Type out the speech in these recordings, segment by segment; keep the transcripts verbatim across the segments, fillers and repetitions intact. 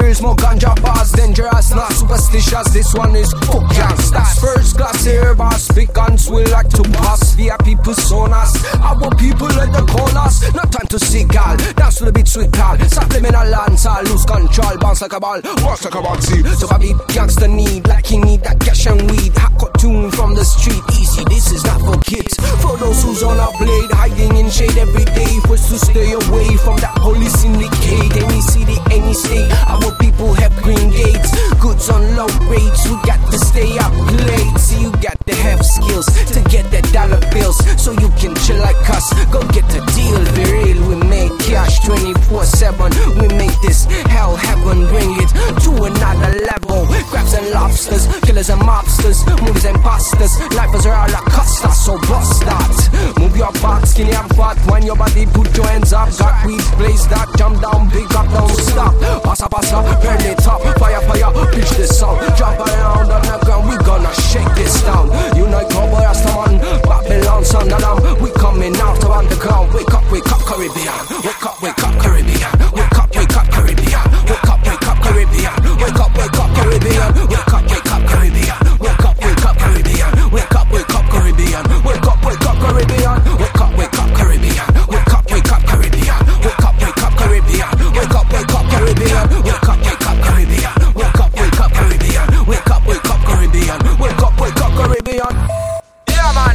pills, more ganja bars, dangerous, not superstitious. This one is fuck gangsters. First class air boss, big guns we like to pass. V I P personas, our people at the corners. No time to see gal, dance to the beat sweet pal. Subliminal lance, I lose control, bounce like a ball, walk like a boxy. So I beat gangster need, like he need that cash and weed. Hot cartoon from the street, easy, this is not for kids. For those who's on a blade, hiding in shade every day. First to stay away from that holy syndicate. Any city, any state, our people have green gates. Goods on low rates, we got to stay up late. See, you got to have skills to get that dollar bills, so you can chill like us. Go get the deal, be real, we make cash twenty-four seven. We make this hell heaven, bring it to another level. Crabs and lobsters, killers and mobsters, movies and pastors. Lifers are all Acosta, so bust that. Move your back, skinny and fat. When your body, put your hands up. Got weed, blaze that, jump down, big up, don't stop. Passa, passa, burn it up. Fire, fire, pitch this song. Jump around on the ground, we gonna shake this down. You know, cowboy, Rastaman, Babylon, Sundalam. We coming out of underground. Wake up, wake up, Caribbean. Wake up, wake up, Caribbean. Wake up, wake up, Caribbean. Wake up, wake up, Caribbean. Wake up, wake up, Caribbean. Wake up, wake up, Caribbean. Wake up, wake up, Caribbean. Wake up, wake up, Caribbean. Wake up, wake up, Caribbean. Wake up, wake up, Caribbean. Wake up, wake up, Caribbean. Wake up, wake up, Caribbean. Wake up, wake up, Caribbean. Wake up, wake up, Caribbean. Wake up, wake up, Caribbean. Wake up, wake up, Caribbean. Wake up, wake up, Caribbean. Yeah, man.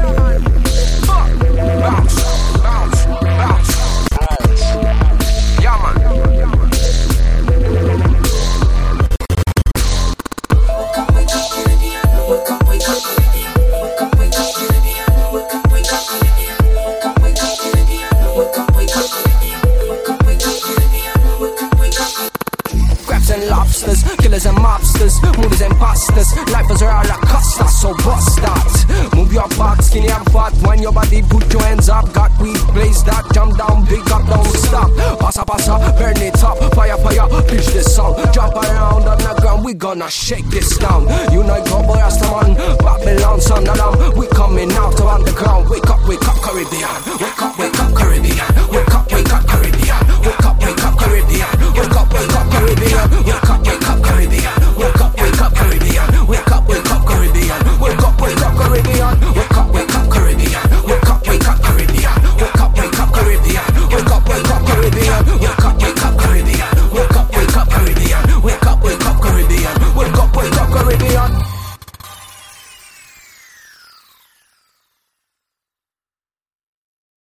Bounce, bounce, bounce, bounce. Yeah, man. Crabs and lobsters, killers and mobsters, movies and pastors. Lifers are all Acosta, so bust that. Move your back, skinny and fat. When your body, put your hands up. Got weed, blaze that, jump down, big up, don't stop. Passa, passa, burn it up. Fire, fire, pitch this song. Jump around on the ground, we gonna shake this down. You know, cowboy, Rastaman, Babylon, Sundalam. We coming out of underground. Wake up, wake up, Caribbean. Wake